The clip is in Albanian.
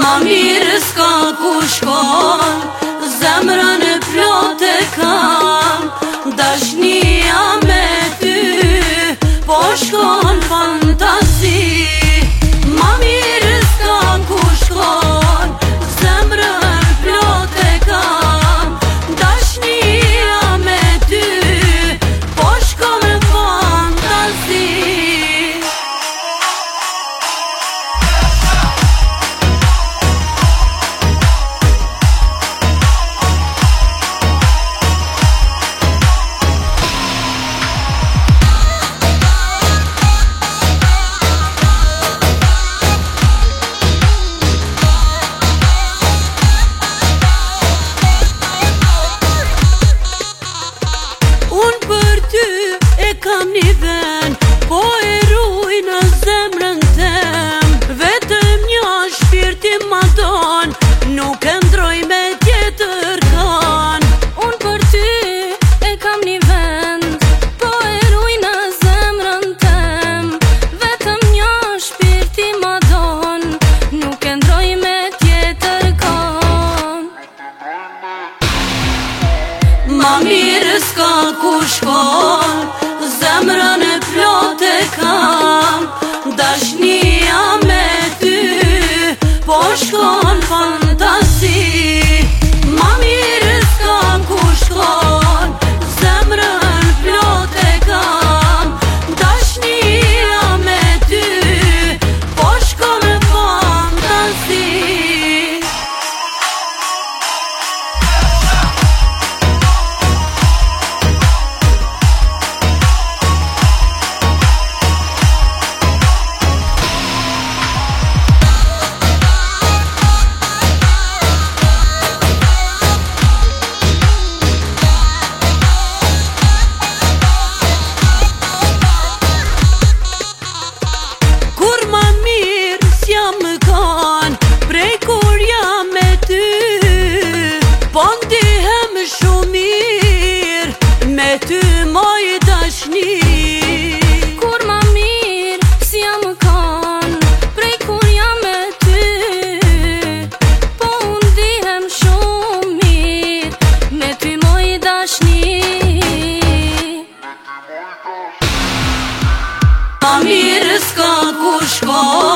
Ma mirë s'ka ku shkon, zemrën e plot e kam. Dashnia me ty, po shkon fantasi. Ma mirë s'ka ku shkon, zemrën plot e kam. Dashnia me ty, po shkon fantasi. Kam një ven, po e ruj në zemrën tem. Vetëm një shpirti ma don, nuk e ndroj me tjetër kan. Unë për ty e kam një vend, po e ruj në zemrën tem. Vetëm një shpirti ma don, nuk e ndroj me tjetër kan. Ma mirë s'ka ku shkon, zemrën e plot e kam. Dashnia me ty, po shkon fantasi. Ma mirë s'ka ku shkon, zemrën plot e kam. Dashnia me ty, po shkon fantasi. Prej kur jam me ty, po ndihem shumë mirë, me ty moj dashni. Kur ma mirë si jam kan, prej kur jam me ty, po ndihem shumë mirë, me ty moj dashni. Ma mirë s'ka ku shkon,